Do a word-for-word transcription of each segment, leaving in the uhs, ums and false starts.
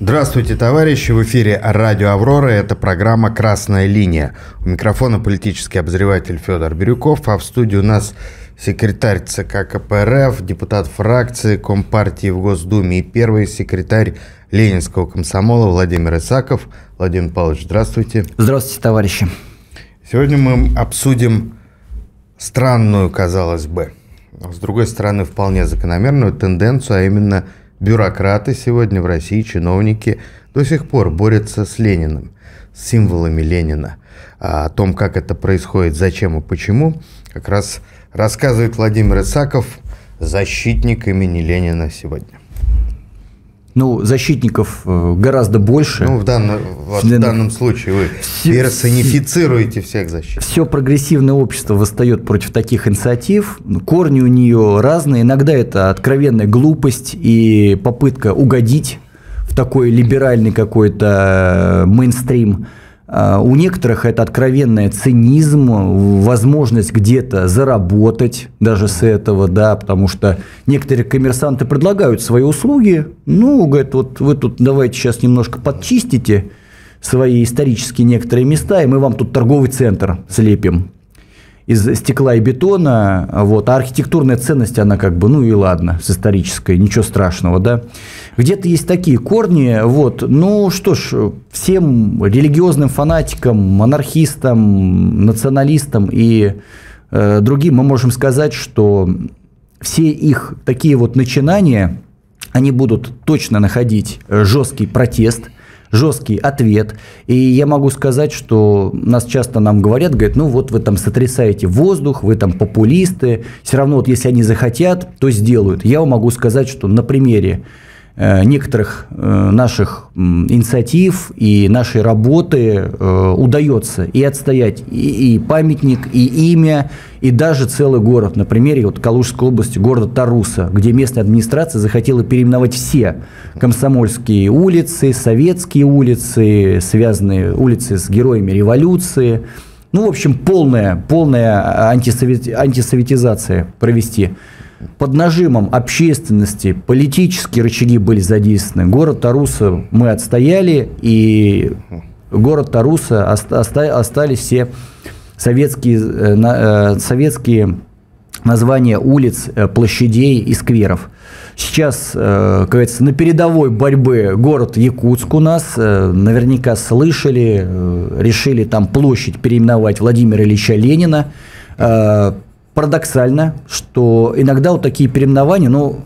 Здравствуйте, товарищи! В эфире радио «Аврора». Это программа «Красная линия». У микрофона политический обозреватель Федор Бирюков, а в студии у нас секретарь ЦК КПРФ, депутат фракции Компартии в Госдуме и первый секретарь Ленинского комсомола Владимир Исаков. Владимир Павлович, здравствуйте. Здравствуйте, товарищи. Сегодня мы обсудим странную, казалось бы, с другой стороны, вполне закономерную тенденцию, а именно бюрократы сегодня в России, чиновники, до сих пор борются с Лениным, с символами Ленина. А о том, как это происходит, зачем и почему, как раз рассказывает Владимир Исаков, защитник имени Ленина сегодня. Ну, защитников гораздо больше. Ну, в данном, в данном случае вы все, персонифицируете всех защитников. Все прогрессивное общество восстает против таких инициатив. Корни у нее разные. Иногда это откровенная глупость и попытка угодить в такой либеральный какой-то мейнстрим. У некоторых это откровенный цинизм, возможность где-то заработать даже с этого, да, потому что некоторые коммерсанты предлагают свои услуги, ну, говорят, вот вы тут давайте сейчас немножко подчистите свои исторические некоторые места, и мы вам тут торговый центр слепим из стекла и бетона, вот, а архитектурная ценность, она как бы, ну и ладно, с исторической, ничего страшного, да. Где-то есть такие корни, вот, ну что ж, всем религиозным фанатикам, монархистам, националистам и э, другим мы можем сказать, что все их такие вот начинания, они будут точно находить жесткий протест, жесткий ответ. И я могу сказать, что нас часто нам говорят, говорят, ну вот вы там сотрясаете воздух, вы там популисты, все равно вот если они захотят, то сделают. Я вам могу сказать, что на примере некоторых наших инициатив и нашей работы удается и отстоять и памятник, и имя, и даже целый город. На примере вот Калужской области, города Таруса, где местная администрация захотела переименовать все комсомольские улицы, советские улицы, связанные улицы с героями революции. Ну, в общем, полная, полная антисовет, антисоветизация провести. Под нажимом общественности политические рычаги были задействованы. Город Таруса мы отстояли, и город Таруса остались все советские, советские названия улиц, площадей и скверов. Сейчас, как говорится, на передовой борьбы город Якутск у нас. Наверняка слышали, решили там площадь переименовать Владимира Ильича Ленина. Парадоксально, что иногда вот такие переименования, ну,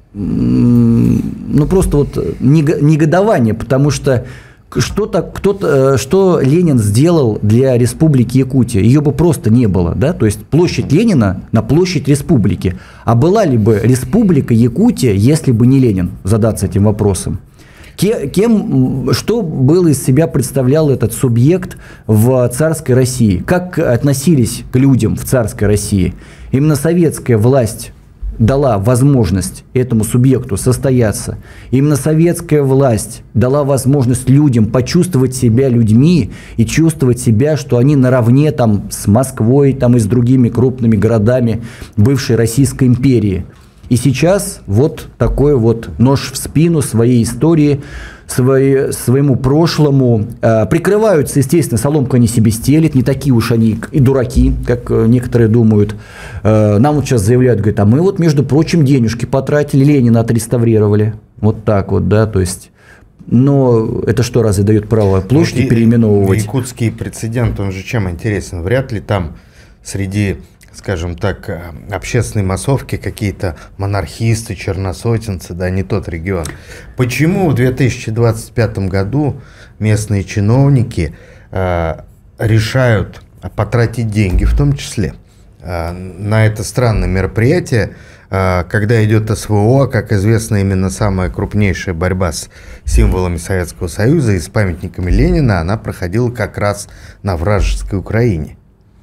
ну просто вот негодование, потому что что-то, кто-то, что Ленин сделал для Республики Якутия, ее бы просто не было, да, то есть площадь Ленина на площадь Республики. А была ли бы Республика Якутия, если бы не Ленин, задаться этим вопросом? Кем, что было из себя представлял этот субъект в царской России? Как относились к людям в царской России? Именно советская власть дала возможность этому субъекту состояться. Именно советская власть дала возможность людям почувствовать себя людьми и чувствовать себя, что они наравне там, с Москвой там, и с другими крупными городами бывшей Российской империи. И сейчас вот такой вот нож в спину своей истории, своей, своему прошлому. Э, прикрываются, естественно, соломку они себе стелят, не такие уж они и дураки, как некоторые думают. Э, нам вот сейчас заявляют, говорят, а мы вот, между прочим, денежки потратили, Ленина отреставрировали. Вот так вот, да, то есть... Но это что, разве дает право площади переименовывать? Якутский прецедент, он же чем интересен? Вряд ли там среди... скажем так, общественной массовки какие-то монархисты, черносотенцы, да, не тот регион. Почему в две тысячи двадцать пятом году местные чиновники э, решают потратить деньги, в том числе, э, на это странное мероприятие, э, когда идет СВО, как известно, именно самая крупнейшая борьба с символами Советского Союза и с памятниками Ленина, она проходила как раз на вражеской Украине.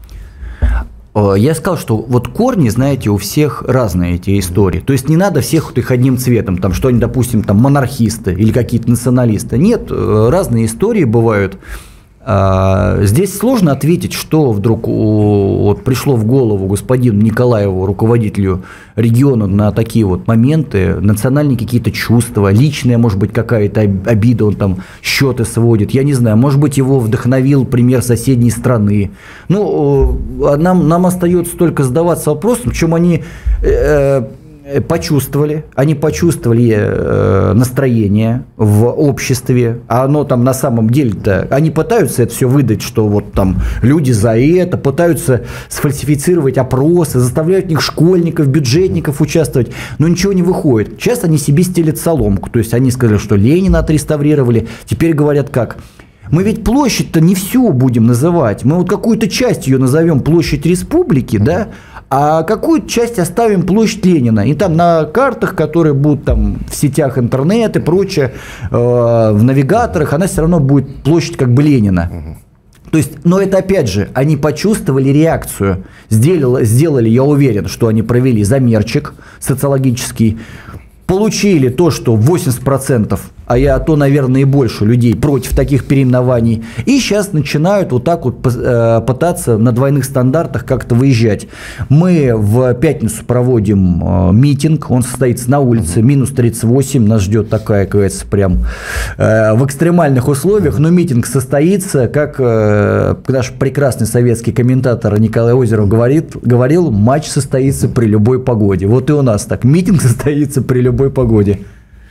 Я сказал, что вот корни, знаете, у всех разные эти истории. То есть не надо всех вот их одним цветом, там, что они, допустим, там, монархисты или какие-то националисты. Нет, разные истории бывают. Здесь сложно ответить, что вдруг вот пришло в голову господину Николаеву, руководителю региона, на такие вот моменты, национальные какие-то чувства, личная, может быть, какая-то обида, он там счеты сводит, я не знаю, может быть, его вдохновил пример соседней страны. Ну, нам, нам остается только задаваться вопросом, в чем они... Э, почувствовали, они почувствовали э, настроение в обществе, а оно там на самом деле-то, они пытаются это все выдать, что вот там люди за это, пытаются сфальсифицировать опросы, заставляют в них школьников, бюджетников участвовать, но ничего не выходит. Сейчас они себе стелят соломку, то есть они сказали, что Ленина отреставрировали, теперь говорят как? Мы ведь площадь-то не всю будем называть, мы вот какую-то часть ее назовем площадь Республики, да, а какую часть оставим площадь Ленина. И там на картах, которые будут там в сетях интернет и прочее, э, в навигаторах, она все равно будет площадь как бы Ленина. То есть, но это опять же, они почувствовали реакцию, сделали, сделали, я уверен, что они провели замерчик социологический, получили то, что восемьдесят процентов, а я то, наверное, и больше людей против таких переименований, и сейчас начинают вот так вот пытаться на двойных стандартах как-то выезжать. Мы в пятницу проводим митинг, он состоится на улице, минус тридцать восемь, нас ждет такая, кажется, прям в экстремальных условиях, но митинг состоится, как наш прекрасный советский комментатор Николай Озеров говорит, говорил, матч состоится при любой погоде. Вот и у нас так, митинг состоится при любой погоде.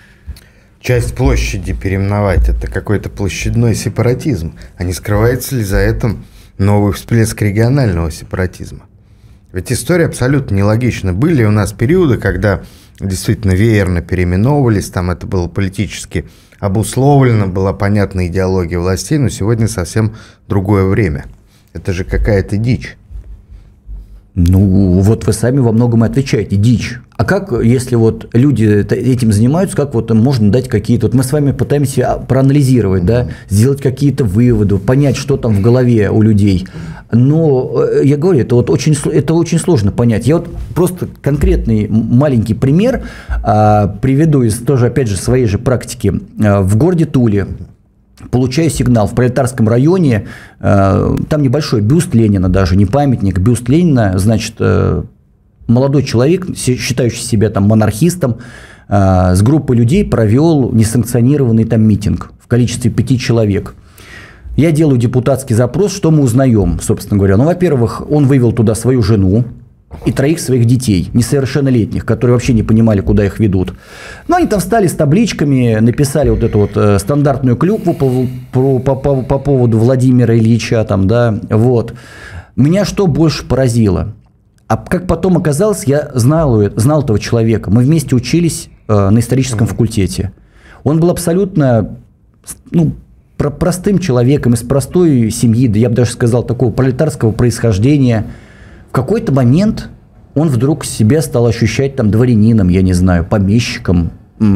Часть площади переименовать – это какой-то площадной сепаратизм. А не скрывается ли за этим новый всплеск регионального сепаратизма? Ведь история абсолютно нелогична. Были у нас периоды, когда действительно веерно переименовывались, там это было политически обусловлено, была понятна идеология властей, но сегодня совсем другое время. Это же какая-то дичь. Ну, вот вы сами во многом и отвечаете. Дичь. А как, если вот люди этим занимаются, как вот им можно дать какие-то... Вот мы с вами пытаемся проанализировать, да, сделать какие-то выводы, понять, что там в голове у людей. Но я говорю, это вот очень, это очень сложно понять. Я вот просто конкретный маленький пример а, приведу из тоже, опять же, своей же практики. А, в городе Туле получаю сигнал в Пролетарском районе, э, там небольшой бюст Ленина даже, не памятник, бюст Ленина, значит, э, молодой человек, считающий себя там монархистом, э, с группой людей провел несанкционированный там митинг в количестве пяти человек. Я делаю депутатский запрос, что мы узнаем, собственно говоря. Ну, во-первых, он вывел туда свою жену и троих своих детей, несовершеннолетних, которые вообще не понимали, куда их ведут. Но они там встали с табличками, написали вот эту вот э, стандартную клюкву по, по, по, по, по поводу Владимира Ильича, там, да, вот. Меня что больше поразило? А как потом оказалось, я знал, знал этого человека. Мы вместе учились э, на историческом факультете. Он был абсолютно, ну, про- простым человеком, из простой семьи, да я бы даже сказал, такого пролетарского происхождения. В какой-то момент он вдруг себя стал ощущать там дворянином, я не знаю, помещиком,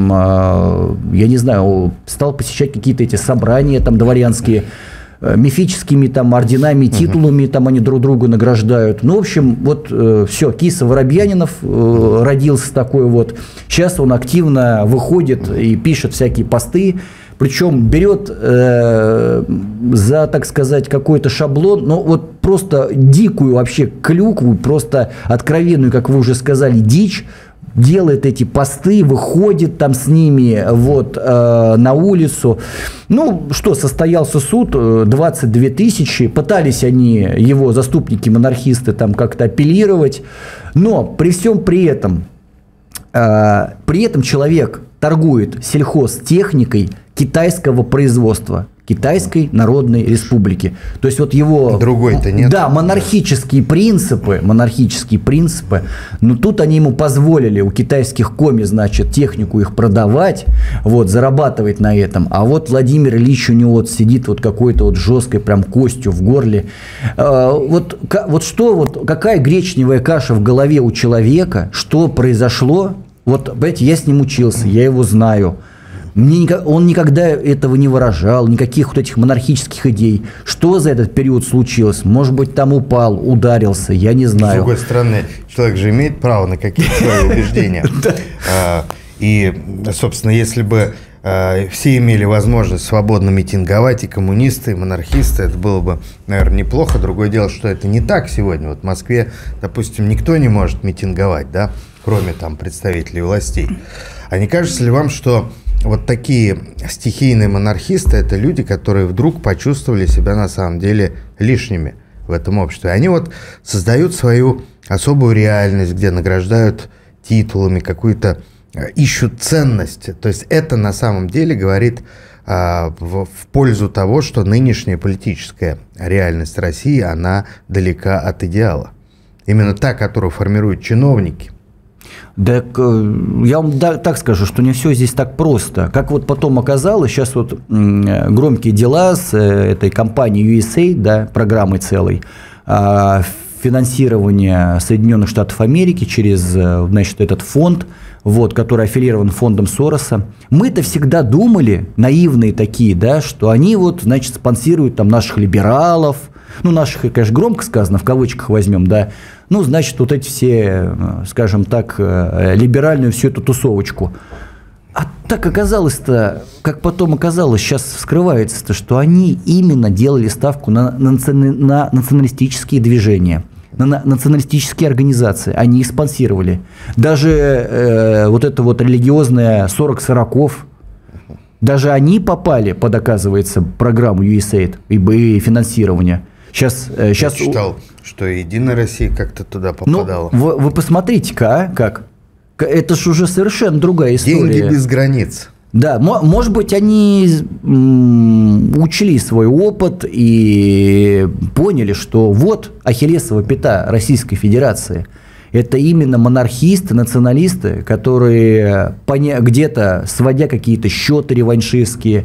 я не знаю, стал посещать какие-то эти собрания там дворянские, мифическими там орденами, титулами, там они друг друга награждают. Ну, в общем, вот все, Киса Воробьянинов родился такой вот. Сейчас он активно выходит и пишет всякие посты. Причем берет э, за, так сказать, какой-то шаблон, ну вот просто дикую вообще клюкву, просто откровенную, как вы уже сказали, дичь, делает эти посты, выходит там с ними вот, э, на улицу. Ну что, состоялся суд, двадцать две тысячи, пытались они, его заступники-монархисты, там как-то апеллировать, но при всем при этом, э, при этом человек торгует сельхозтехникой китайского производства, Китайской Народной Республики. То есть вот его... Другой-то нет. Да, монархические принципы, монархические принципы, но тут они ему позволили у китайских коми, значит, технику их продавать, вот, зарабатывать на этом. А вот Владимир Ильич у него вот сидит вот какой-то вот жесткой прям костью в горле. Вот, вот что, вот какая гречневая каша в голове у человека, что произошло? Вот, понимаете, я с ним учился, я его знаю. Мне, он никогда этого не выражал, никаких вот этих монархических идей. Что за этот период случилось? Может быть, там упал, ударился, я не знаю. С другой стороны, человек же имеет право на какие-то свои убеждения. И, собственно, если бы все имели возможность свободно митинговать, и коммунисты, и монархисты. Это было бы, наверное, неплохо. Другое дело, что это не так сегодня. Вот в Москве, допустим, никто не может митинговать, да, кроме там представителей властей. А не кажется ли вам, что вот такие стихийные монархисты – это люди, которые вдруг почувствовали себя на самом деле лишними в этом обществе? Они вот создают свою особую реальность, где награждают титулами, какую-то ищут ценность. То есть это на самом деле говорит а, в, в пользу того, что нынешняя политическая реальность России, она далека от идеала. Именно та, которую формируют чиновники. Так, я вам так скажу, что не все здесь так просто. Как вот потом оказалось, сейчас вот громкие дела с этой компанией ю эс эй, да, программой целой, финансирование Соединенных Штатов Америки через, значит, этот фонд, вот, который аффилирован фондом Сороса. Мы-то всегда думали, наивные такие, да, что они вот, значит, спонсируют там наших либералов, ну, наших, конечно, громко сказано, в кавычках возьмем, да, ну, значит, вот эти все, скажем так, либеральную всю эту тусовочку. А так оказалось-то, как потом оказалось, сейчас вскрывается-то, что они именно делали ставку на, на, на националистические движения, на националистические организации. Они их спонсировали. Даже э, вот это вот религиозное сорок сороков, даже они попали под, оказывается, программу ю эс эй и финансирование. Сейчас, э, сейчас... Я читал, что Единая Россия как-то туда попадала. Ну, вы, вы посмотрите-ка, а, как? Это ж уже совершенно другая история. Деньги без границ. Да, может быть, они учли свой опыт и поняли, что вот ахиллесова пята Российской Федерации – это именно монархисты, националисты, которые где-то, сводя какие-то счеты реваншистские,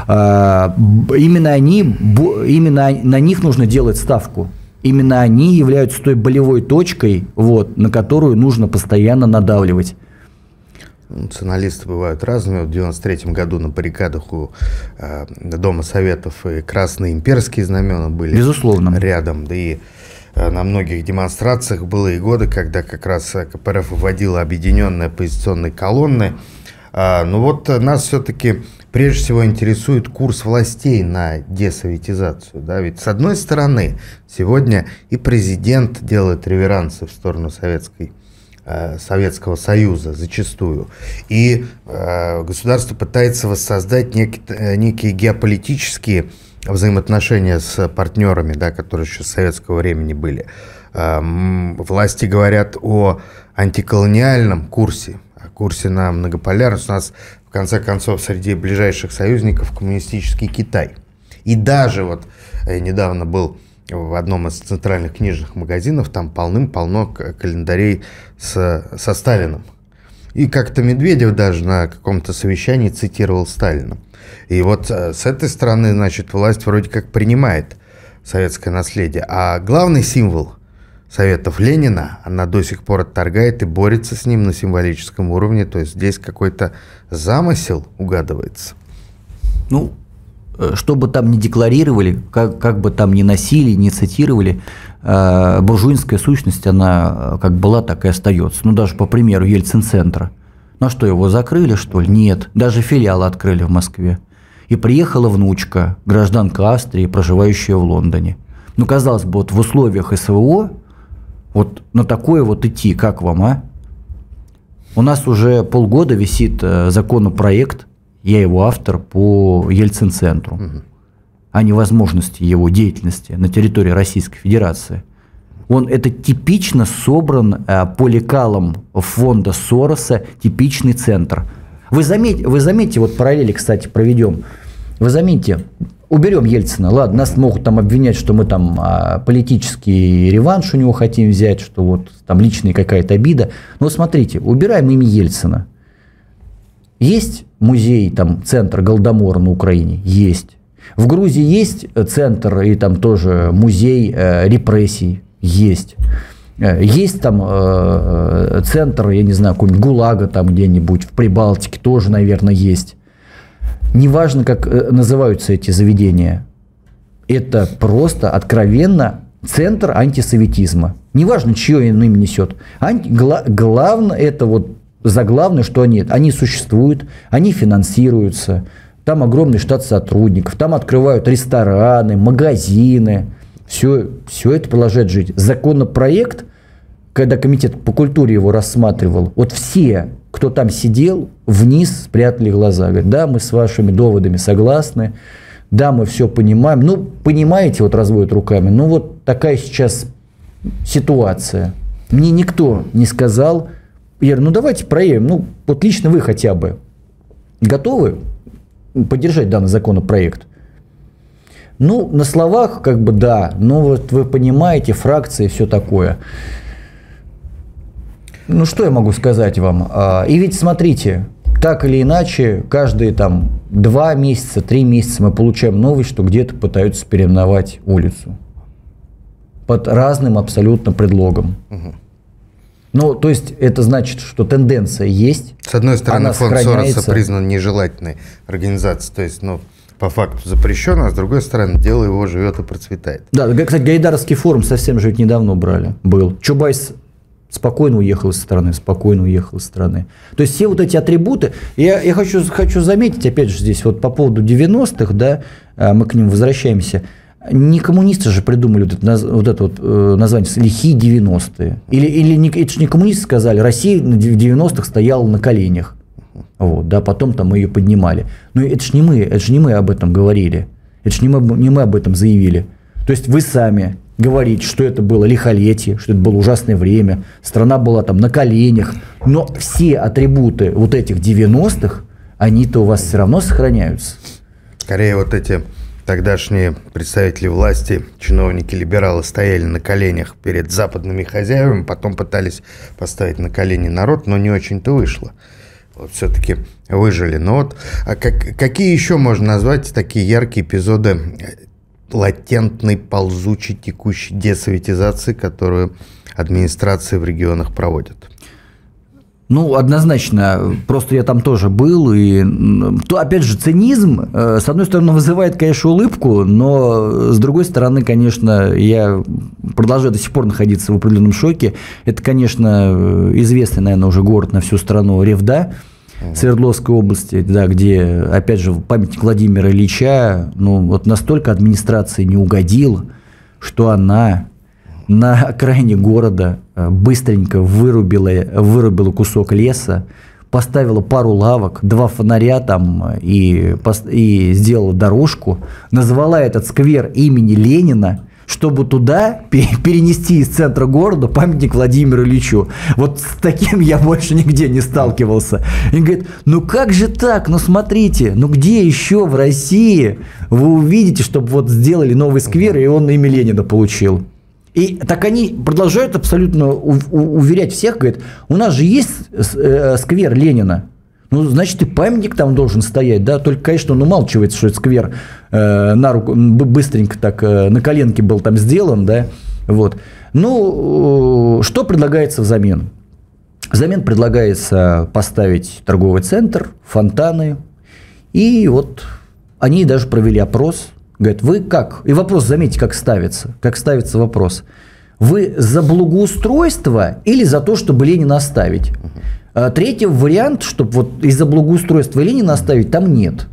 именно они, именно на них нужно делать ставку. Именно они являются той болевой точкой, вот, на которую нужно постоянно надавливать. Националисты бывают разными. В девяносто третьем году на баррикадах у э, Дома Советов и красные имперские знамена были, безусловно, рядом. Да и э, на многих демонстрациях были и годы, когда как раз ка пэ эр эф вводила объединенные оппозиционные колонны. А, но вот нас все-таки прежде всего интересует курс властей на десоветизацию. Да? Ведь с одной стороны сегодня и президент делает реверансы в сторону советской Советского Союза зачастую. И э, государство пытается воссоздать нек, некие геополитические взаимоотношения с партнерами, да, которые еще с советского времени были. Э, власти говорят о антиколониальном курсе, о курсе на многополярность. У нас, в конце концов, среди ближайших союзников коммунистический Китай. И даже вот я недавно был в одном из центральных книжных магазинов, там полным-полно календарей с, со Сталиным. И как-то Медведев даже на каком-то совещании цитировал Сталина. И вот с этой стороны, значит, власть вроде как принимает советское наследие. А главный символ Советов Ленина, она до сих пор отторгает и борется с ним на символическом уровне. То есть здесь какой-то замысел угадывается. Ну, что бы там ни декларировали, как, как бы там ни носили, ни цитировали, э, буржуинская сущность, она как была, так и остается. Ну, даже по примеру Ельцин-центра. Ну, а что, его закрыли, что ли? Нет. Даже филиал открыли в Москве. И приехала внучка, гражданка Австрии, проживающая в Лондоне. Ну, казалось бы, вот в условиях эс вэ о, вот на такое вот идти, как вам, а? У нас уже полгода висит законопроект, я его автор, по Ельцин-центру, угу. о невозможности его деятельности на территории Российской Федерации. Он, это типично собран э, по лекалам фонда Сороса, типичный центр. Вы заметьте, вы заметьте, вот параллели, кстати, проведем. Вы заметьте, уберем Ельцина, ладно, нас могут там обвинять, что мы там а, политический реванш у него хотим взять, что вот там личная какая-то обида. Но вот смотрите, убираем имя Ельцина. Есть музей, там, центр Голодомора на Украине? Есть. В Грузии есть центр и там тоже музей э, репрессий? Есть. Есть там э, центр, я не знаю, какой-нибудь ГУЛАГа там где-нибудь, в Прибалтике тоже, наверное, есть. Неважно, как называются эти заведения, это просто откровенно центр антисоветизма. Неважно, чье имя несет. Анти... Гла... Главное, это вот заглавное, что они, они существуют, они финансируются, там огромный штат сотрудников, там открывают рестораны, магазины, все, все это продолжает жить. Законопроект, когда комитет по культуре его рассматривал, вот все, кто там сидел, вниз спрятали глаза. Говорят, да, мы с вашими доводами согласны, да, мы все понимаем. Ну, понимаете, вот разводят руками, ну вот такая сейчас ситуация. Мне никто не сказал, я говорю, ну давайте проявим, ну вот лично вы хотя бы готовы поддержать данный законопроект? Ну, на словах как бы да, но вот вы понимаете, фракции, все такое. Ну, что я могу сказать вам? И ведь смотрите, так или иначе, каждые там два месяца, три месяца мы получаем новость, что где-то пытаются переименовать улицу. Под разным абсолютно предлогом. Угу. Ну, то есть, это значит, что тенденция есть. С одной стороны, фонд Сороса признан нежелательной организацией, то есть, ну, по факту запрещено, а с другой стороны, дело его живет и процветает. Да, кстати, Гайдаровский форум совсем же ведь недавно убрали. Был. Чубайс спокойно уехал из страны, спокойно уехал из страны. То есть, все вот эти атрибуты, я, я хочу, хочу заметить, опять же, здесь вот по поводу девяностых, да, мы к ним возвращаемся. Не коммунисты же придумали вот это, вот это вот, э, название «лихие девяностые». Или, или не, это же не коммунисты сказали, Россия в девяностых стояла на коленях. Вот, да, потом там мы ее поднимали. Но это же не мы, это же не мы об этом говорили. Это же не мы, не мы об этом заявили. То есть вы сами говорите, что это было лихолетие, что это было ужасное время, страна была там на коленях. Но все атрибуты вот этих девяностых, они-то у вас все равно сохраняются. Скорее вот эти... Тогдашние представители власти, чиновники-либералы, стояли на коленях перед западными хозяевами, потом пытались поставить на колени народ, но не очень-то вышло. Вот все-таки выжили. Но вот а как, какие еще можно назвать такие яркие эпизоды латентной, ползучей, текущей десоветизации, которую администрации в регионах проводят? Ну, однозначно, просто я там тоже был, и, то, опять же, цинизм, с одной стороны, вызывает, конечно, улыбку, но, с другой стороны, конечно, я продолжаю до сих пор находиться в определенном шоке. Это, конечно, известный, наверное, уже город на всю страну Ревда, Свердловской области, да, где, опять же, памятник Владимира Ильича, ну, вот настолько администрации не угодила, что она... на окраине города быстренько вырубила, вырубила кусок леса, поставила пару лавок, два фонаря там и, и сделала дорожку, назвала этот сквер имени Ленина, чтобы туда перенести из центра города памятник Владимиру Ильичу. Вот с таким я больше нигде не сталкивался. И говорит, ну как же так, ну смотрите, ну где еще в России вы увидите, чтобы вот сделали новый сквер, и он имя Ленина получил. И так они продолжают абсолютно уверять всех, говорят, у нас же есть сквер Ленина, ну, значит, и памятник там должен стоять, да, только, конечно, он умалчивается, что это сквер э, на руку, быстренько так э, на коленке был там сделан, да, вот. Ну, э, что предлагается взамен? Взамен предлагается поставить торговый центр, фонтаны, и вот они даже провели опрос. Говорят, вы как? И вопрос, заметьте, как ставится. Как ставится вопрос. Вы за благоустройство или за то, чтобы Ленина оставить? А третий вариант, чтобы вот из-за благоустройства Ленина оставить, там нет.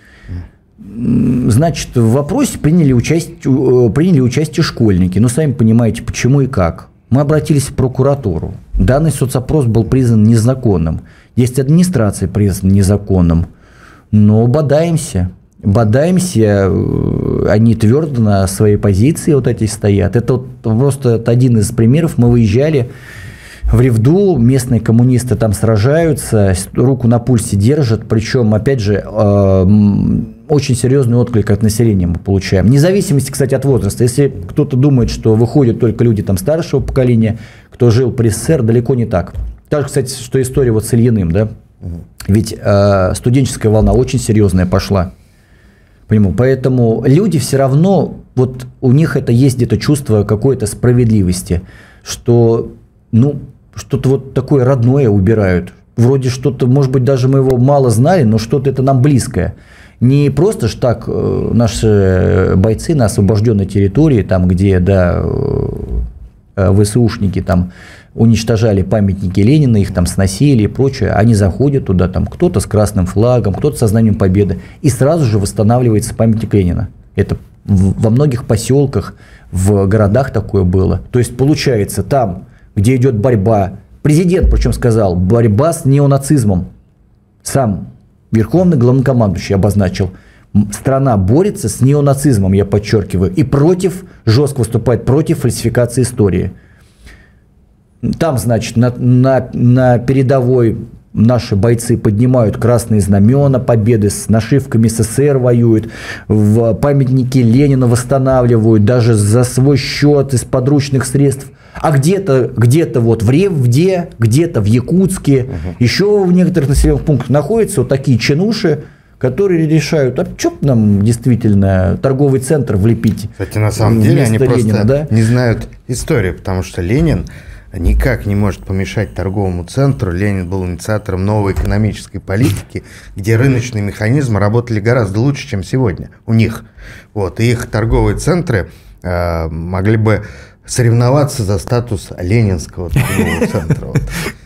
Значит, в вопросе приняли участие, приняли участие школьники. Ну, сами понимаете, почему и как. Мы обратились в прокуратуру. Данный соцопрос был признан незаконным. Есть администрация признана незаконным. Но бодаемся. Бодаемся, они твердо на своей позиции вот эти стоят. Это вот просто один из примеров. Мы выезжали в Ревду, местные коммунисты там сражаются, руку на пульсе держат, причем, опять же, очень серьезный отклик от населения мы получаем. Вне зависимости, кстати, от возраста. Если кто-то думает, что выходят только люди там старшего поколения, кто жил при СССР, далеко не так. Так же, кстати, что история вот с Ильиным, да? Ведь э, студенческая волна очень серьезная пошла. Поэтому люди все равно, вот у них это есть где-то чувство какой-то справедливости, что, ну, что-то вот такое родное убирают. Вроде что-то, может быть, даже мы его мало знали, но что-то это нам близкое. Не просто ж так наши бойцы на освобожденной территории, там, где, да, ВСУшники там уничтожали памятники Ленина, их там сносили и прочее, они заходят туда, там кто-то с красным флагом, кто-то со знанием победы, и сразу же восстанавливается памятник Ленина. Это во многих поселках, в городах такое было. То есть получается, там, где идет борьба, президент причем сказал, борьба с неонацизмом, сам верховный главнокомандующий обозначил, страна борется с неонацизмом, я подчеркиваю, и против, жестко выступает против фальсификации истории. Там, значит, на, на, на передовой наши бойцы поднимают красные знамена победы, с нашивками СССР воюют, в памятники Ленина восстанавливают, даже за свой счет из подручных средств. А где-то, где-то вот в Ревде, где-то в Якутске, угу. еще в некоторых населенных пунктах находятся вот такие чинуши, которые решают, а что нам действительно торговый центр влепить? Кстати, на самом деле они Ленина, просто да? не знают историю, потому что Ленин никак не может помешать торговому центру. Ленин был инициатором новой экономической политики, где рыночные механизмы работали гораздо лучше, чем сегодня у них. Вот, и их торговые центры э, могли бы соревноваться за статус ленинского торгового центра. Вот.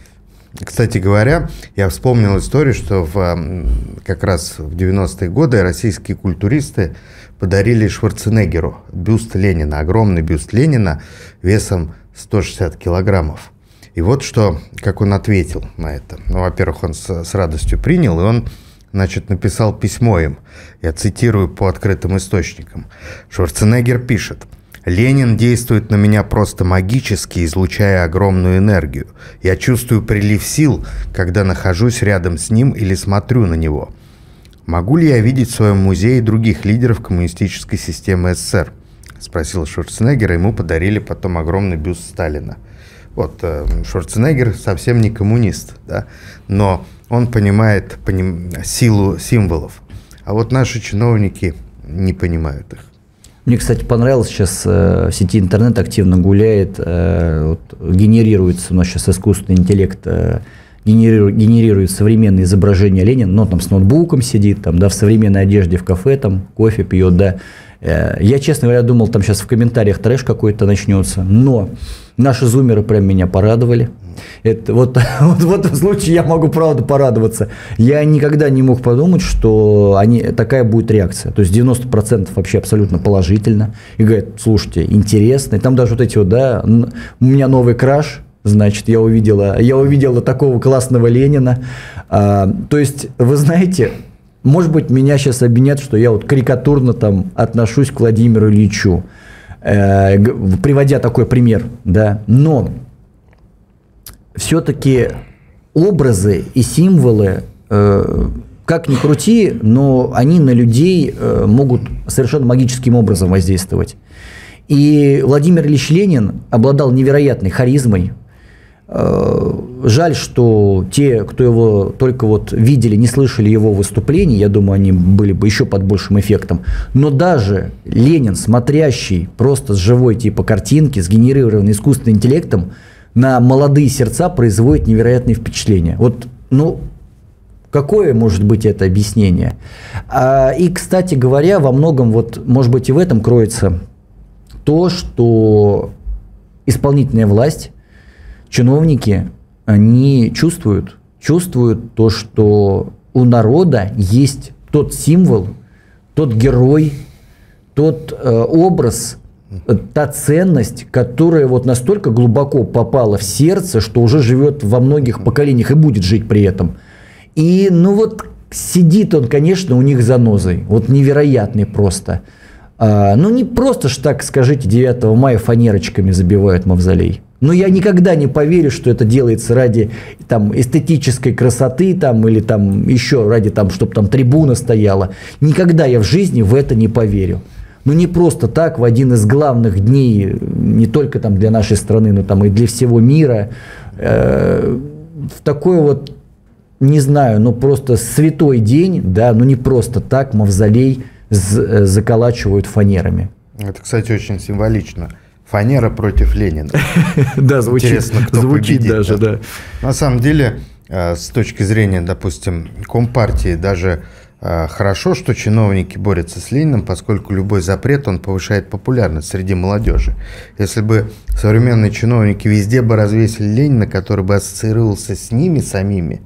Кстати говоря, я вспомнил историю, что в, как раз в девяностые годы российские культуристы подарили Шварценеггеру бюст Ленина, огромный бюст Ленина весом сто шестьдесят килограммов. И вот что, как он ответил на это. Ну, во-первых, он с, с радостью принял, и он, значит, написал письмо им. Я цитирую по открытым источникам. Шварценеггер пишет: «Ленин действует на меня просто магически, излучая огромную энергию. Я чувствую прилив сил, когда нахожусь рядом с ним или смотрю на него. Могу ли я видеть в своем музее других лидеров коммунистической системы СССР?» Спросил Шварценеггер, ему подарили потом огромный бюст Сталина. Вот, Шварценеггер совсем не коммунист, да, но он понимает поним... силу символов. А вот наши чиновники не понимают их. Мне, кстати, понравилось, сейчас э, в сети интернет активно гуляет, э, вот, генерируется, у нас сейчас искусственный интеллект э, генерирует, генерирует современные изображения Ленина, но там с ноутбуком сидит, там, да, в современной одежде в кафе, там, кофе пьет, да. Э, я, честно говоря, думал, там сейчас в комментариях трэш какой-то начнется, но наши зумеры прям меня порадовали. Это, вот, вот в этом случае я могу, правда, порадоваться. Я никогда не мог подумать, что они, такая будет реакция. То есть девяносто процентов вообще абсолютно положительно. И говорят, слушайте, интересно. И там даже вот эти вот, да, у меня новый краш, значит, я увидела, я увидела такого классного Ленина. А, то есть, вы знаете, может быть, меня сейчас обвинят, что я вот карикатурно там отношусь к Владимиру Ильичу, э, приводя такой пример, да, но все-таки образы и символы, э, как ни крути, но они на людей э, могут совершенно магическим образом воздействовать. И Владимир Ильич Ленин обладал невероятной харизмой. Э, жаль, что те, кто его только вот видели, не слышали его выступлений, я думаю, они были бы еще под большим эффектом. Но даже Ленин, смотрящий просто с живой типа картинки, сгенерированный искусственным интеллектом, на молодые сердца производит невероятное впечатление. Вот, ну, какое может быть это объяснение? А, и, кстати говоря, во многом, вот, может быть, и в этом кроется то, что исполнительная власть, чиновники, они чувствуют, чувствуют то, что у народа есть тот символ, тот герой, тот э, образ, та ценность, которая вот настолько глубоко попала в сердце, что уже живет во многих поколениях и будет жить при этом. И, ну вот, сидит он, конечно, у них занозой. Вот невероятный просто. А, ну, не просто ж так, скажите, девятого мая фанерочками забивают мавзолей. Но я никогда не поверю, что это делается ради там, эстетической красоты там, или там, еще ради, там, чтобы там трибуна стояла. Никогда я в жизни в это не поверю. Ну, не просто так в один из главных дней, не только там для нашей страны, но там и для всего мира, э, в такой вот, не знаю, ну просто святой день, да, ну не просто так мавзолей з- заколачивают фанерами. Это, кстати, очень символично. Фанера против Ленина. Да, звучит даже, да. На самом деле, с точки зрения, допустим, Компартии, даже Хорошо, что чиновники борются с Лениным, поскольку любой запрет, он повышает популярность среди молодежи. Если бы современные чиновники везде бы развесили Ленина, который бы ассоциировался с ними самими,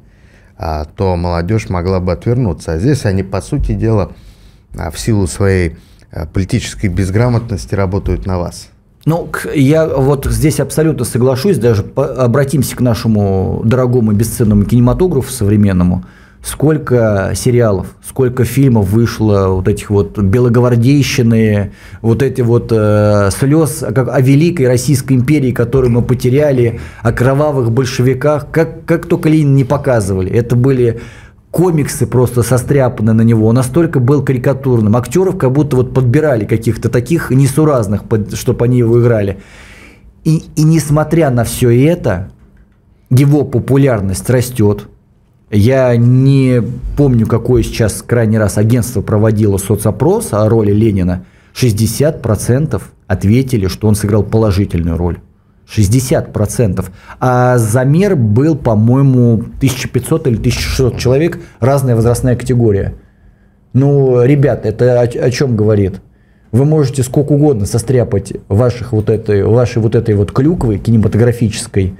то молодежь могла бы отвернуться. А здесь они, по сути дела, в силу своей политической безграмотности работают на вас. Ну, я вот здесь абсолютно соглашусь, даже обратимся к нашему дорогому бесценному кинематографу современному. Сколько сериалов, сколько фильмов вышло, вот этих вот белогвардейщины, вот эти вот э, слез как, о великой Российской империи, которую мы потеряли, о кровавых большевиках, как, как только Ленина не показывали. Это были комиксы просто состряпаны на него, он настолько был карикатурным. Актеров как будто вот подбирали каких-то таких несуразных, чтобы они его играли. И, и несмотря на все это, его популярность растет. Я не помню, какое сейчас крайний раз агентство проводило соцопрос о роли Ленина. шестьдесят процентов ответили, что он сыграл положительную роль. шестьдесят процентов. А замер был, по-моему, тысяча пятьсот или тысяча шестьсот человек, разная возрастная категория. Ну, ребят, это о, о чем говорит? Вы можете сколько угодно состряпать ваших вот этой, вашей вот этой вот клюквы кинематографической,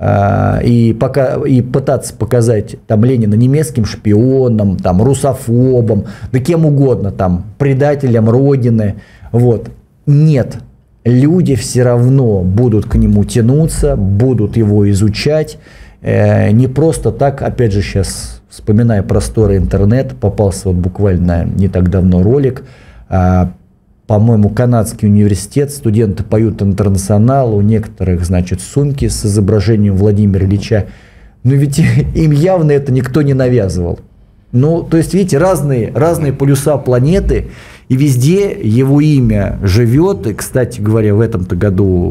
И, пока, и пытаться показать там Ленина немецким шпионом, там, русофобом, да кем угодно, там, предателем Родины. Вот. Нет, люди все равно будут к нему тянуться, будут его изучать. Э, не просто так, опять же, сейчас, вспоминая просторы интернета, попался вот буквально не так давно ролик, э, по-моему, канадский университет, студенты поют «Интернационал», у некоторых, значит, сумки с изображением Владимира Ильича. Но ведь им явно это никто не навязывал. Ну, то есть, видите, разные, разные полюса планеты, и везде его имя живет. И, кстати говоря, в этом-то году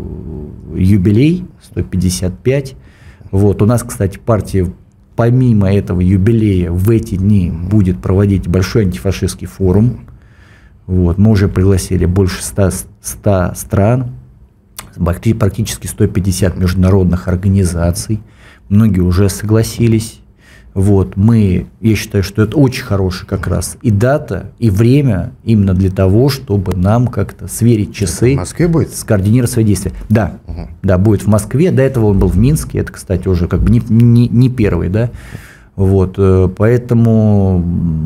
юбилей, сто пятьдесят пять. Вот, у нас, кстати, партия помимо этого юбилея в эти дни будет проводить большой антифашистский форум. Вот, мы уже пригласили больше ста, ста стран, практически сто пятьдесят международных организаций. Многие уже согласились. Вот, мы, я считаю, что это очень хорошая как раз и дата, и время именно для того, чтобы нам как-то сверить часы. В Москве будет? Скоординировать свои действия. Да, угу. Да, будет в Москве. До этого он был в Минске. Это, кстати, уже как бы не, не, не первый, да. Вот, поэтому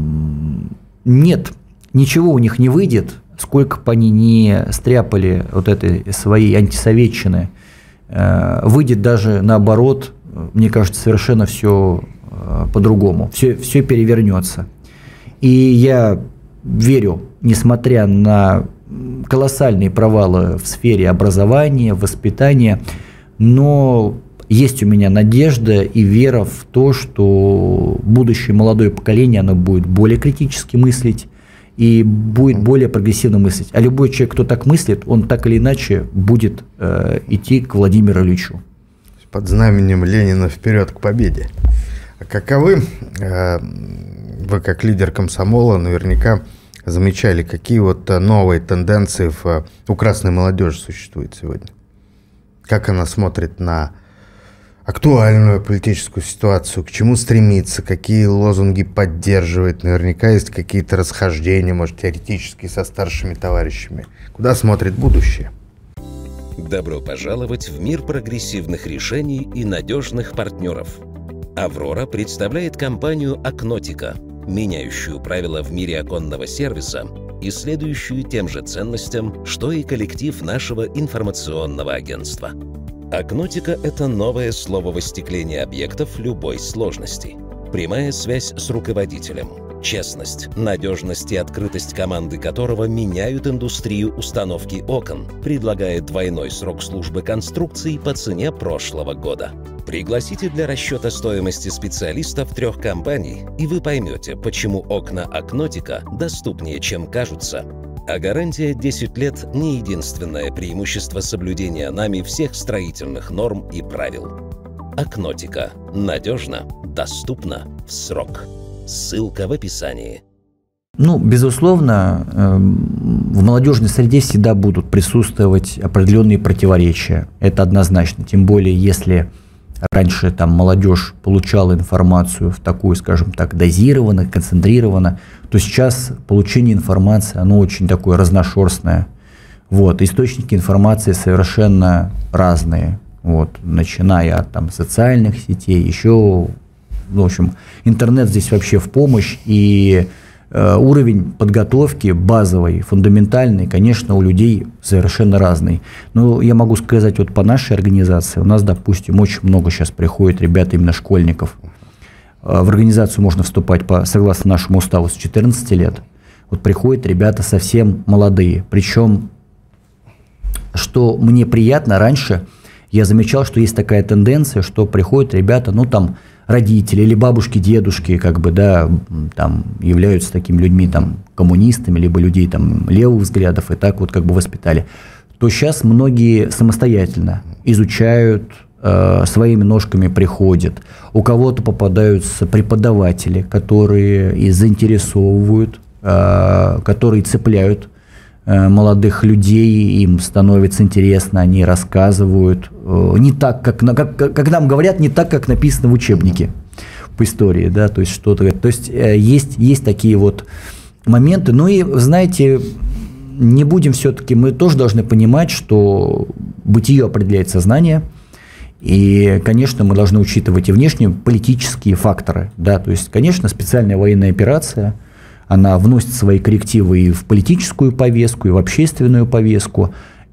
нет. Ничего у них не выйдет, сколько бы они ни стряпали вот этой своей антисоветчины. Выйдет даже наоборот, мне кажется, совершенно все по-другому. Все, все перевернется. И я верю, несмотря на колоссальные провалы в сфере образования, воспитания, но есть у меня надежда и вера в то, что будущее молодое поколение, оно будет более критически мыслить, и будет более прогрессивно мыслить. А любой человек, кто так мыслит, он так или иначе будет э, идти к Владимиру Ильичу. Под знаменем Ленина вперед к победе. А каковы, э, вы как лидер комсомола наверняка замечали, какие вот новые тенденции в, у красной молодежи существуют сегодня? Как она смотрит на актуальную политическую ситуацию, к чему стремится, какие лозунги поддерживает, наверняка есть какие-то расхождения, может, теоретические со старшими товарищами. Куда смотрит будущее? Добро пожаловать в мир прогрессивных решений и надежных партнеров. «Аврора» представляет компанию «Акнотика», меняющую правила в мире оконного сервиса и следующую тем же ценностям, что и коллектив нашего информационного агентства. Акнотика – это новое слово остекления объектов любой сложности. Прямая связь с руководителем, честность, надежность и открытость команды которого меняют индустрию установки окон, предлагает двойной срок службы конструкций по цене прошлого года. Пригласите для расчета стоимости специалистов трех компаний, и вы поймете, почему окна Акнотика доступнее, чем кажутся. А гарантия десять лет – не единственное преимущество соблюдения нами всех строительных норм и правил. Акнотика. Надежно, доступно, в срок. Ссылка в описании. Ну, безусловно, в молодежной среде всегда будут присутствовать определенные противоречия. Это однозначно. Тем более, если раньше там молодежь получала информацию в такую, скажем так, дозированно, концентрированно, то сейчас получение информации, оно очень такое разношерстное. Вот, источники информации совершенно разные, вот, начиная от там, социальных сетей, еще, ну, в общем, интернет здесь вообще в помощь, и э, уровень подготовки базовый, фундаментальный, конечно, у людей совершенно разный. Но я могу сказать, вот по нашей организации, у нас, допустим, очень много сейчас приходит ребят именно школьников. В организацию можно вступать, по, согласно нашему уставу, с четырнадцати лет. Вот приходят ребята совсем молодые, причем... Что мне приятно, раньше я замечал, что есть такая тенденция, что приходят ребята, ну там родители или бабушки, дедушки, как бы, да, там являются такими людьми, там, коммунистами, либо людей там левых взглядов, и так вот как бы воспитали. То сейчас многие самостоятельно изучают, э, своими ножками приходят. У кого-то попадаются преподаватели, которые и заинтересовывают, э, которые цепляют молодых людей, им становится интересно, они рассказывают не так, как, как, как нам говорят, не так, как написано в учебнике по истории, да, то есть что-то, то есть есть, есть такие вот моменты, ну и, знаете, не будем все-таки, мы тоже должны понимать, что бытие определяет сознание, и, конечно, мы должны учитывать и внешние политические факторы, да, то есть, конечно, специальная военная операция, она вносит свои коррективы и в политическую повестку, и в общественную повестку.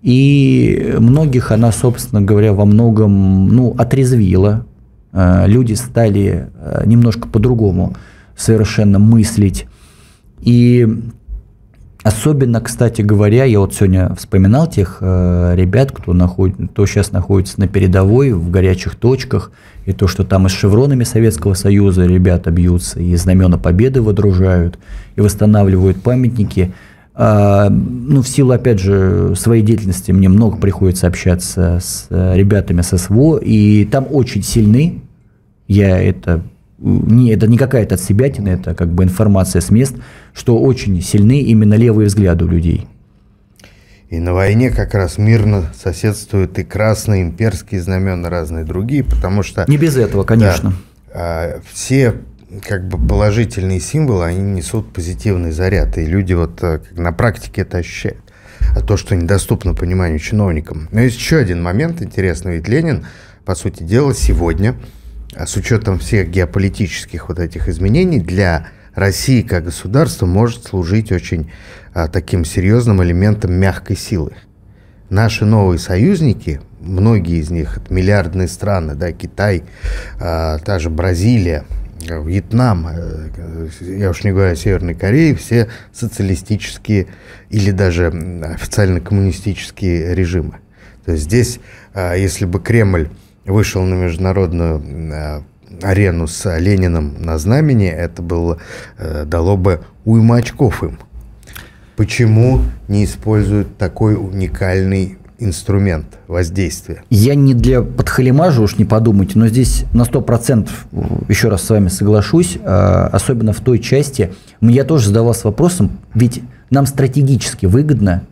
И многих она, собственно говоря, во многом, ну, отрезвила. Люди стали немножко по-другому совершенно мыслить. И особенно, кстати говоря, я вот сегодня вспоминал тех ребят, кто, находит, кто сейчас находится на передовой, в горячих точках, и то, что там и с шевронами Советского Союза ребята бьются, и знамена Победы водружают, и восстанавливают памятники. А, ну, в силу, опять же, своей деятельности мне много приходится общаться с ребятами с СВО, и там очень сильны, я это, не, это не какая-то отсебятина, это как бы информация с мест, что очень сильны именно левые взгляды у людей. И на войне как раз мирно соседствуют и красные, имперские знамена, разные другие, потому что... Не без этого, конечно. Да, все как бы положительные символы, они несут позитивный заряд, и люди вот как на практике это ощущают. А то, что недоступно пониманию чиновникам. Но есть еще один момент интересный, ведь Ленин, по сути дела, сегодня, с учетом всех геополитических вот этих изменений, для России как государства может служить очень а, таким серьезным элементом мягкой силы. Наши новые союзники, многие из них, это миллиардные страны, да, Китай, а, та же Бразилия, Вьетнам, я уж не говорю о Северной Корее, все социалистические или даже официально коммунистические режимы. То есть здесь, а, если бы Кремль вышел на международную а, арену с Лениным на знамени, это было, э, дало бы уйму очков им. Почему не используют такой уникальный инструмент воздействия? Я не для подхалимажа, уж не подумайте, но здесь на сто процентов еще раз с вами соглашусь, особенно в той части. Я тоже задавался вопросом, ведь нам стратегически выгодно,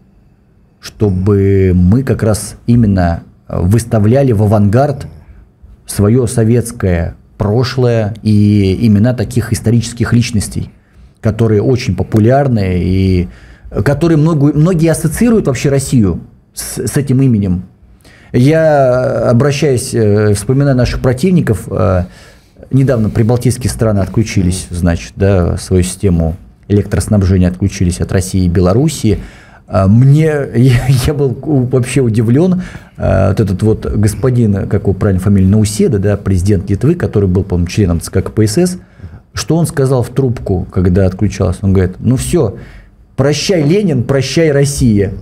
чтобы мы как раз именно выставляли в авангард свое советское прошлое и имена таких исторических личностей, которые очень популярны и которые много, многие ассоциируют вообще Россию с, с этим именем. Я, обращаясь, вспоминая наших противников, недавно прибалтийские страны отключились, значит, да, свою систему электроснабжения отключились от России и Белоруссии. Мне, я, я был вообще удивлен, вот этот вот господин, как его правильно фамилия, Науседа, да, президент Литвы, который был, по-моему, членом ЦК КПСС, что он сказал в трубку, когда отключалось? Он говорит, ну все, прощай, Ленин, прощай, Россия.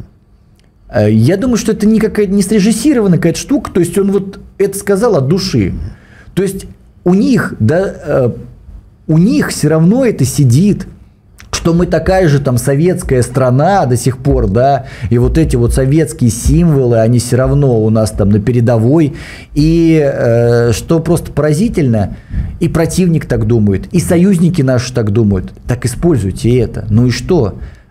Я думаю, что это не какая-то не срежиссированная какая-то штука, то есть он вот это сказал от души. То есть у них, да, у них все равно это сидит, что мы такая же там советская страна до сих пор, да, и вот эти вот советские символы, они все равно у нас там на передовой, и э, что просто поразительно, и противник так думает, и союзники наши так думают, так используйте это, ну и что?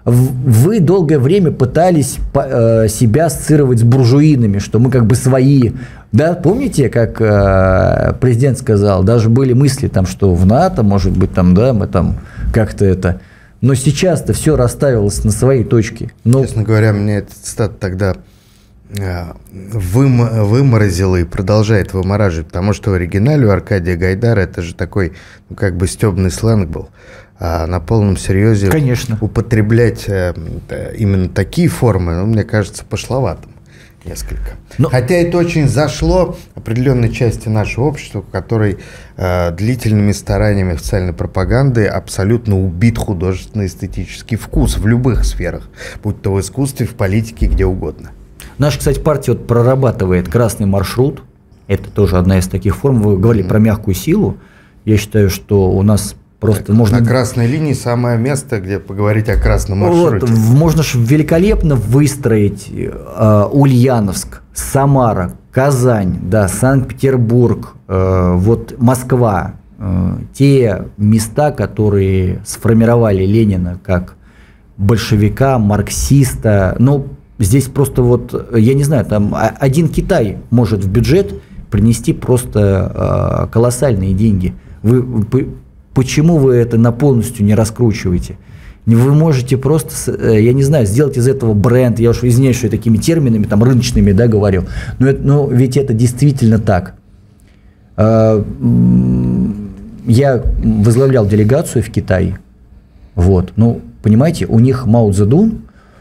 Вы долгое время пытались э, себя ассоциировать с буржуинами, что мы как бы свои. Да, помните, как э, президент сказал, даже были мысли, там, что в НАТО, может быть, там, да, мы там как-то это... Но сейчас-то все расставилось на своей точке. Но... Честно говоря, мне этот цитат тогда э, вым, выморозило и продолжает вымораживать, потому что в оригинале у Аркадия Гайдара это же такой, ну, как бы стебный сленг был. А на полном серьезе Конечно. употреблять э, именно такие формы, ну, мне кажется, пошловатым несколько. Но... Хотя это очень зашло определенной части нашего общества, в которой э, длительными стараниями официальной пропаганды абсолютно убит художественно-эстетический вкус в любых сферах, будь то в искусстве, в политике, где угодно. Наша, кстати, партия вот прорабатывает красный маршрут. Это тоже одна из таких форм. Вы говорили mm-hmm. про мягкую силу. Я считаю, что у нас просто так, можно... На красной линии самое место, где поговорить о красном маршруте. Вот, можно же великолепно выстроить э, Ульяновск, Самара, Казань, да, Санкт-Петербург, э, вот Москва. Э, те места, которые сформировали Ленина как большевика, марксиста. Ну, здесь просто вот, я не знаю, там один Китай может в бюджет принести просто э, колоссальные деньги. Вы... вы Почему вы это на полностью не раскручиваете? Вы можете просто, я не знаю, сделать из этого бренд. Я уж извиняюсь, что я такими терминами там, рыночными, да, говорю. Но, это, но ведь это действительно так. Я возглавлял делегацию в Китае. Вот. Ну, понимаете, у них Мао Цзэдун.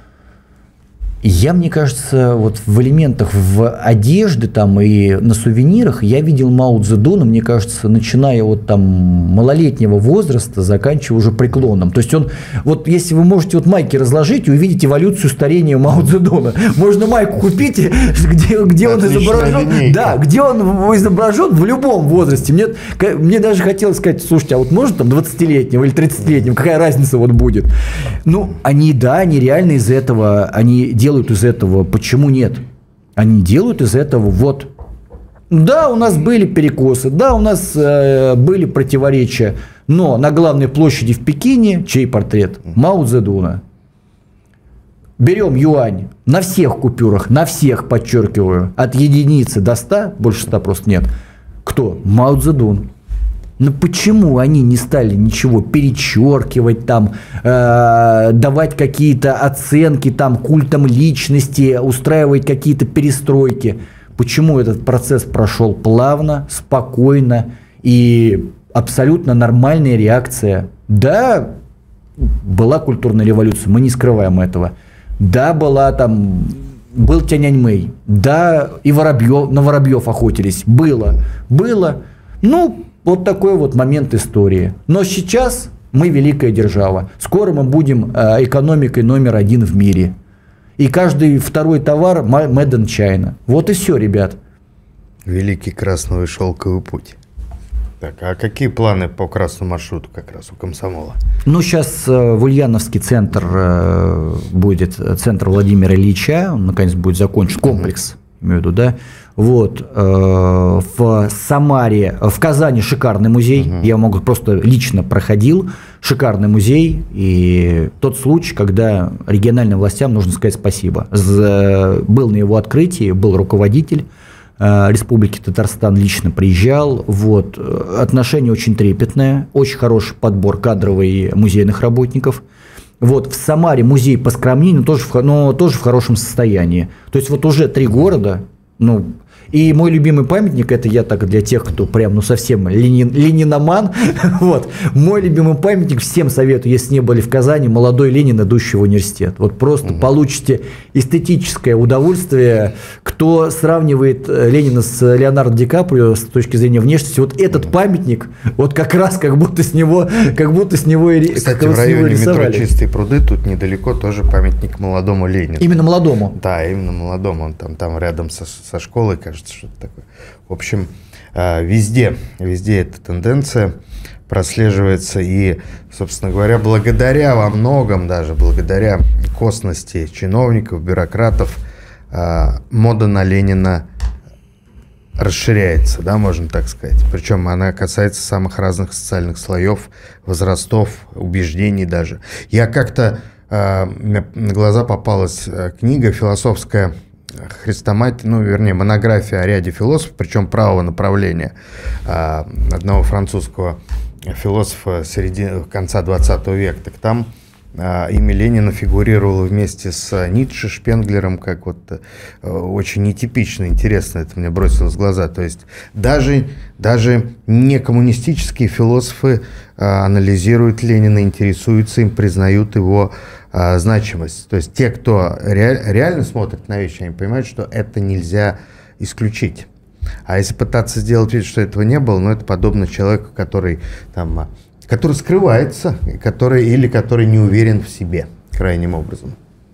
Я, мне кажется, вот в элементах в одежде там и на сувенирах я видел Мао Цзэдуна, мне кажется, начиная от там малолетнего возраста, заканчивая уже преклонным. То есть он, вот если вы можете вот майки разложить и увидеть эволюцию старения Мао Цзэдуна, можно майку купить, где, где он изображен, да, где он изображен в любом возрасте. Мне, мне даже хотелось сказать, слушайте, а вот может там двадцатилетнего или тридцатилетнего, какая разница вот будет? Ну, они, да, они реально из этого, они делают из этого, почему нет? Они делают из этого вот. Да, у нас были перекосы, да, у нас э, были противоречия, но на главной площади в Пекине чей портрет? Мао Цзэдуна. Берем юань на всех купюрах, на всех, подчеркиваю, от единицы до ста, больше ста просто нет. Кто? Мао Цзэдун. Но почему они не стали ничего перечеркивать, там, э, давать какие-то оценки там, культам личности, устраивать какие-то перестройки? Почему этот процесс прошел плавно, спокойно и абсолютно нормальная реакция? Да, была культурная революция, мы не скрываем этого. Да, была там, был Тяньаньмэй, да, и Воробьев, на воробьев охотились, было, было, ну... Вот такой вот момент истории. Но сейчас мы великая держава. Скоро мы будем экономикой номер один в мире. И каждый второй товар made in China. Вот и все, ребят. Великий красный шелковый путь. Так, а какие планы по красному маршруту как раз у комсомола? Ну, сейчас в Ульяновский центр будет, центр Владимира Ильича. Он, наконец, будет закончен. Комплекс, mm-hmm. имею в виду, да. Вот, э, в Самаре, в Казани шикарный музей, uh-huh. я могу просто лично проходил, шикарный музей, и тот случай, когда региональным властям нужно сказать спасибо. З, был на его открытии, был руководитель э, Республики Татарстан, лично приезжал, вот, отношение очень трепетное, очень хороший подбор кадровый музейных работников. Вот, в Самаре музей поскромнее, но тоже в, но тоже в хорошем состоянии. То есть вот уже три города, ну... И мой любимый памятник, это я так для тех, кто прям, ну, совсем ленин, лениноман, вот, мой любимый памятник, всем советую, если не были в Казани, молодой Ленин, идущий в университет. Вот просто угу. получите эстетическое удовольствие, кто сравнивает Ленина с Леонардо Ди Каприо с точки зрения внешности, вот этот памятник, вот как раз как будто с него, как будто с него и Кстати, в районе метро Чистые пруды, тут недалеко тоже памятник молодому Ленину. Именно молодому? Да, именно молодому, он там, там рядом со, со школой, кажется. Что-то такое. В общем, везде, везде эта тенденция прослеживается, и, собственно говоря, благодаря во многом даже, благодаря косности чиновников, бюрократов, мода на Ленина расширяется, да, можно так сказать. Причем она касается самых разных социальных слоев, возрастов, убеждений даже. Я как-то мне на глаза попалась книга философская хрестоматия, ну, вернее, монография о ряде философов, причем правого направления, одного французского философа середины, конца двадцатого века. Так там имя Ленина фигурировало вместе с Ницше, Шпенглером, как вот очень нетипично, интересно, это мне бросилось в глаза. То есть даже, даже не коммунистические философы анализируют Ленина, интересуются им, признают его а, значимость. То есть те, кто ре, реально смотрит на вещи, они понимают, что это нельзя исключить. А если пытаться сделать вид, что этого не было, ну это подобно человеку, который там... который скрывается, который, или который не уверен в себе, крайним образом.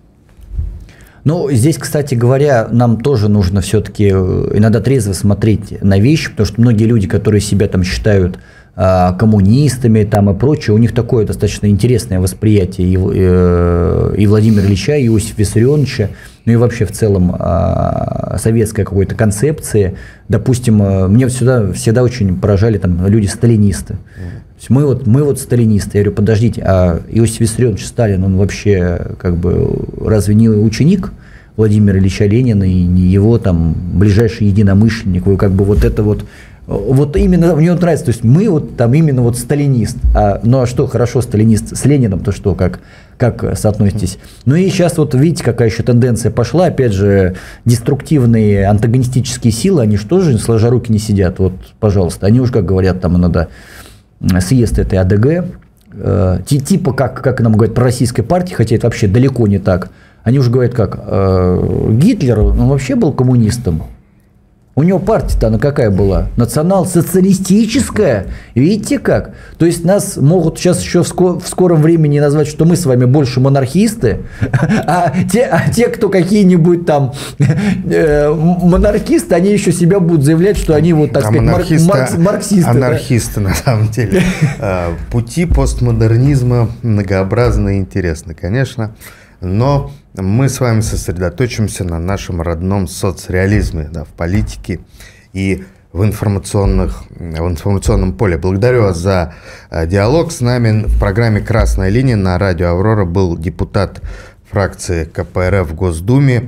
Ну, здесь, кстати говоря, нам тоже нужно все-таки иногда трезво смотреть на вещи, потому что многие люди, которые себя там считают а, коммунистами там, и прочее, у них такое достаточно интересное восприятие и, и, и Владимира Ильича, и Иосифа Виссарионовича, ну и вообще в целом а, советской какой-то концепции. Допустим, мне всегда, всегда очень поражали там люди-сталинисты. Мы вот, мы вот сталинисты. Я говорю, подождите, а Иосиф Виссарионович Сталин, он вообще как бы разве не ученик Владимира Ильича Ленина и не его там ближайший единомышленник? Вы как бы вот это вот, вот именно мне нравится. То есть мы вот там именно вот сталинист. А, ну а что, хорошо, сталинист с Лениным, то что, как, как соотноситесь? Ну и сейчас вот видите, какая еще тенденция пошла. Опять же, деструктивные антагонистические силы, они же тоже сложа руки не сидят. Вот, пожалуйста, они уж как говорят там иногда, съезд этой АДГ, э, типа как, как нам говорят про российской партии, хотя это вообще далеко не так. Они уже говорят как, э, Гитлер, он вообще был коммунистом. У него партия-то она какая была? Национал-социалистическая. Видите как? То есть нас могут сейчас еще в, ско- в скором времени назвать, что мы с вами больше монархисты, а те, а те кто какие-нибудь там э, монархисты, они еще себя будут заявлять, что они вот, так а сказать, монархисты, марк- марксисты. Анархисты, да? На самом деле. Пути постмодернизма многообразны и интересны, конечно. Но мы с вами сосредоточимся на нашем родном соцреализме, да, в политике и в, информационных, в информационном поле. Благодарю вас за диалог. С нами в программе «Красная линия» на радио «Аврора» был депутат фракции ка пэ эр эф в Госдуме,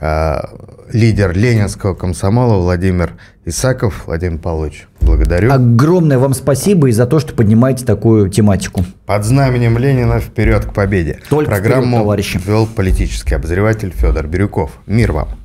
лидер ленинского комсомола Владимир Исаков. Владимир Павлович, благодарю. Огромное вам спасибо и за то, что поднимаете такую тематику. Под знаменем Ленина вперед к победе. Только Программу вперед, товарищи. вел политический обозреватель Федор Бирюков. Мир вам.